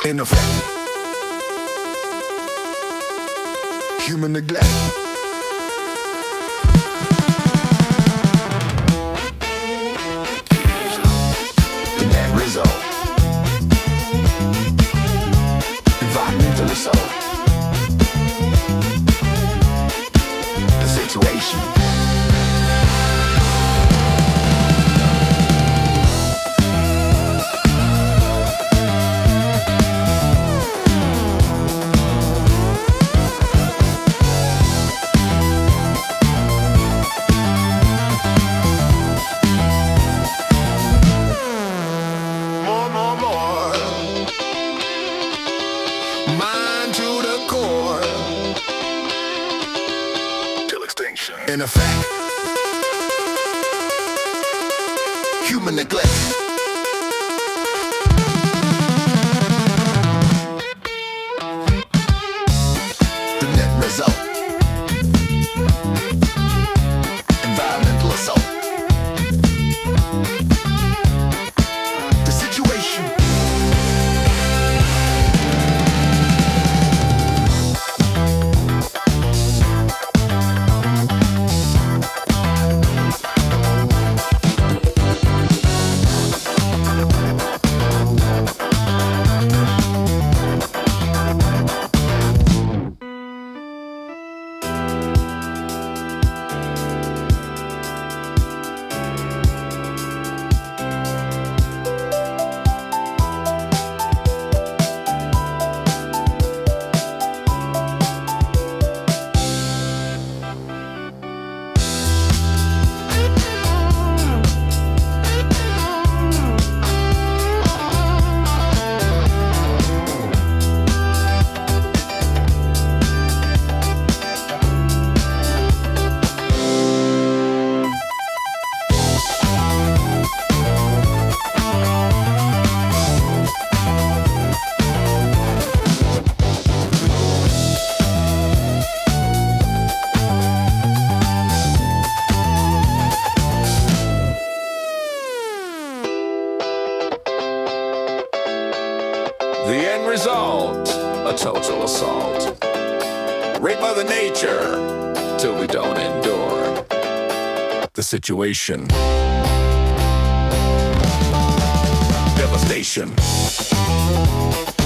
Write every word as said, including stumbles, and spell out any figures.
In effect, human neglect. The net result, environmental assault. The situation. Mind to the core, till extinction. In effect, human neglect. The net result, environmental assault. The situation. The end result, a total assault. Rape Mother Nature, till we don't endure. The situation. Devastation.